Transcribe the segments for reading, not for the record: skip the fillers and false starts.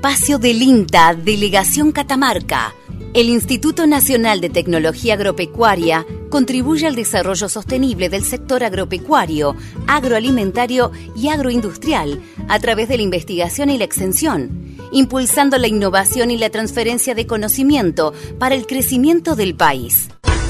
espacio del INTA, Delegación Catamarca. El Instituto Nacional de Tecnología Agropecuaria contribuye al desarrollo sostenible del sector agropecuario, agroalimentario y agroindustrial a través de la investigación y la extensión, impulsando la innovación y la transferencia de conocimiento para el crecimiento del país.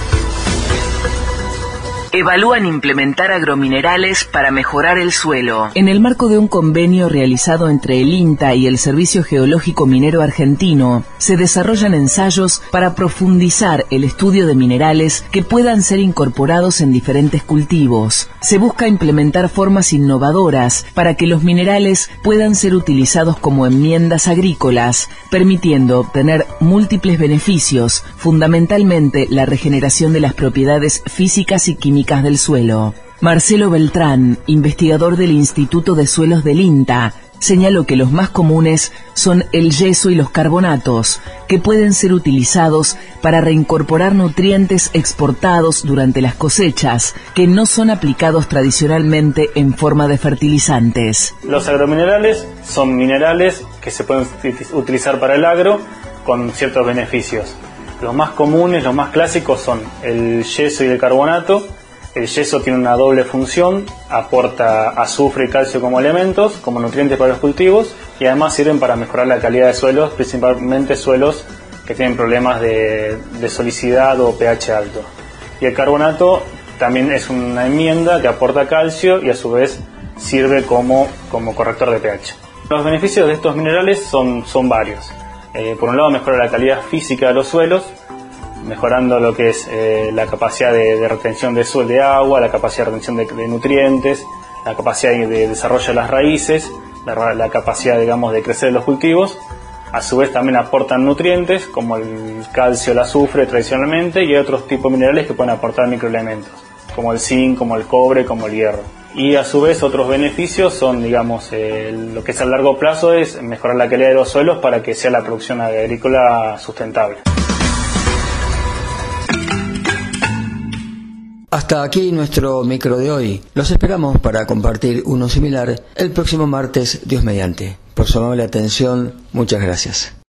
Evalúan implementar agrominerales para mejorar el suelo. En el marco de un convenio realizado entre el INTA y el Servicio Geológico Minero Argentino, se desarrollan ensayos para profundizar el estudio de minerales que puedan ser incorporados en diferentes cultivos. Se busca implementar formas innovadoras para que los minerales puedan ser utilizados como enmiendas agrícolas, permitiendo obtener múltiples beneficios, fundamentalmente la regeneración de las propiedades físicas y químicas del suelo. Marcelo Beltrán, investigador del Instituto de Suelos del INTA, señaló que los más comunes son el yeso y los carbonatos, que pueden ser utilizados para reincorporar nutrientes exportados durante las cosechas, que no son aplicados tradicionalmente en forma de fertilizantes. Los agrominerales son minerales que se pueden utilizar para el agro con ciertos beneficios. Los más comunes, los más clásicos son el yeso y el carbonato. El yeso tiene una doble función, aporta azufre y calcio como elementos, como nutrientes para los cultivos, y además sirven para mejorar la calidad de suelos, principalmente suelos que tienen problemas de solicidad o pH alto. Y el carbonato también es una enmienda que aporta calcio y a su vez sirve como corrector de pH. Los beneficios de estos minerales son varios. Por un lado, mejora la calidad física de los suelos, mejorando lo que es la capacidad de retención de agua, la capacidad de retención de nutrientes, la capacidad de desarrollo de las raíces, la capacidad, digamos, de crecer de los cultivos. A su vez también aportan nutrientes como el calcio, el azufre tradicionalmente, y otros tipos de minerales que pueden aportar microelementos, como el zinc, como el cobre, como el hierro. Y a su vez otros beneficios son, digamos, lo que es a largo plazo es mejorar la calidad de los suelos para que sea la producción agrícola sustentable. Hasta aquí nuestro micro de hoy. Los esperamos para compartir uno similar el próximo martes, Dios mediante. Por su amable atención, muchas gracias.